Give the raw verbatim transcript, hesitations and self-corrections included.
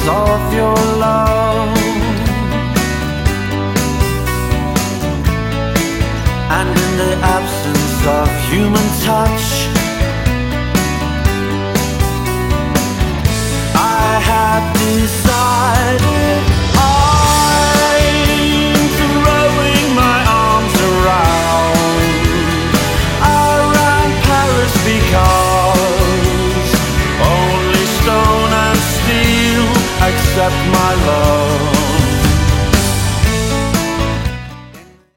of your love. And in the absence of human touch, I had decided I'm throwing my arms around around Paris, because only stone and steel accept my love.